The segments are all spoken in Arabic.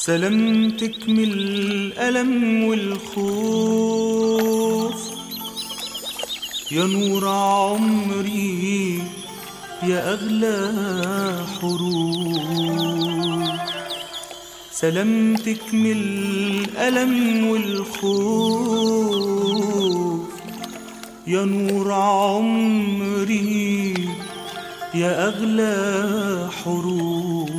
سلامتك من الألم والخوف يا نور عمري يا أغلى حروف. سلامتك من الألم والخوف يا نور عمري يا أغلى حروف.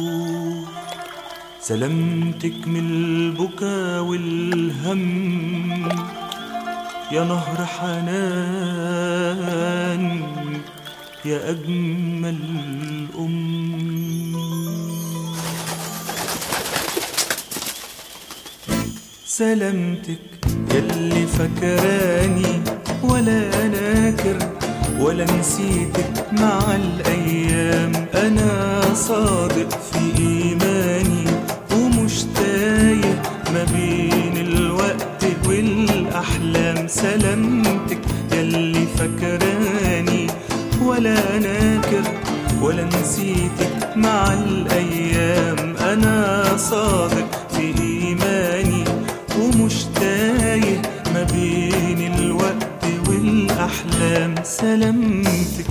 سلامتك من البكا والهم يا نهر حنان يا أجمل سلامتك يلي فكراني ولا ناكر ولا نسيتك مع الأيام. أنا صادق في إيماني ومش تايه ما بين الوقت والأحلام. سلامتك يلي فكراني ولا ناكر ولا نسيتك مع الأيام. أنا صادق في إيماني ومش تايه ما بين الوقت والأحلام. سلامتك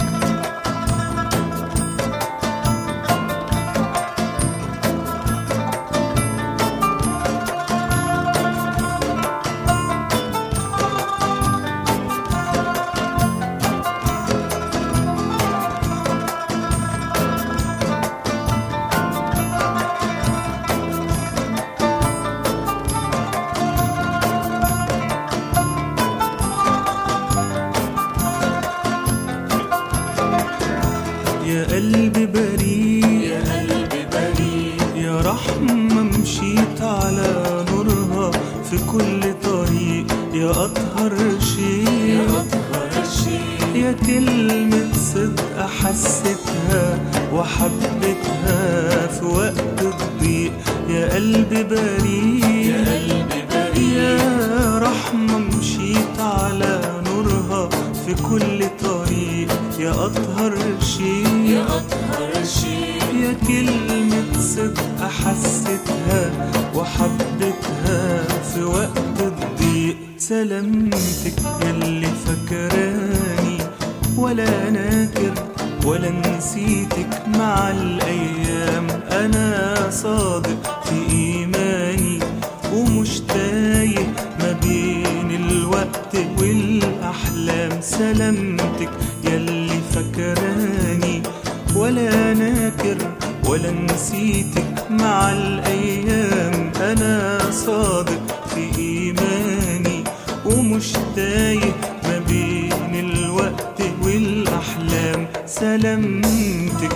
يا قلبي بريء يا قلبي بريء يا رحمة مشيت على نورها في كل طريق. يا أطهر شيء يا أطهر شيء يا كلمة صدق حسيتها وحبيتها في وقت الضيق. يا قلبي بريء يا قلبي بريء يا رحمة مشيت على نورها في كل طريق. يا أطهر شيء يا أطهر شيء يا كلمة صدق حسيتها وحبيتها في وقت الضيق. سلامتك يلي فكراني ولا ناكر ولا نسيتك مع الأيام. أنا صادق في إيماني ومش تايه ما بين الوقت والأحلام. سلامتك يلي فكراني ولا ناكر ولا نسيتك مع الأيام. أنا صادق في إيماني ومش تايه ما بين الوقت والأحلام. سلامتك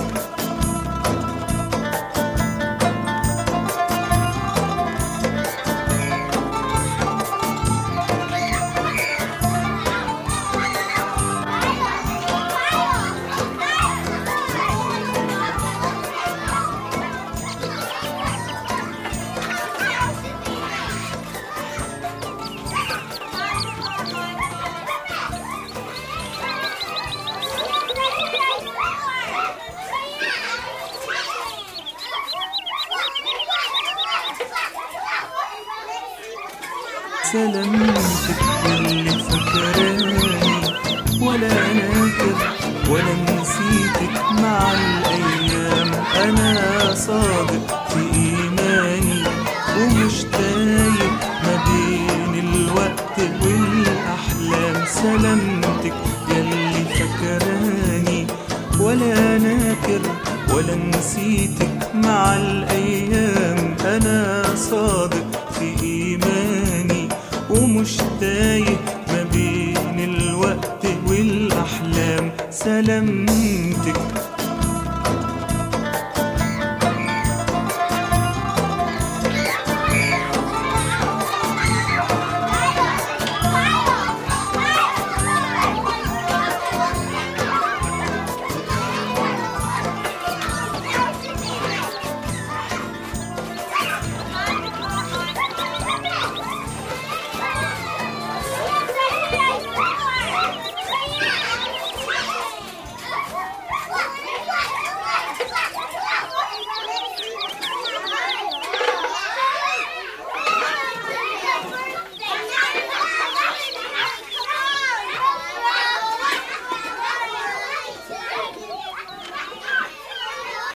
سلامتك اللي فكراني ولا ناكر ولا نسيتك مع الأيام. أنا صادق في إيماني ومش تايه ما بين الوقت والأحلام. سلامتك يلي فكراني ولا ناكر ولا نسيتك مع الأيام. أنا صادق في إيماني ومش تايه ما بين الوقت والأحلام. سلامتك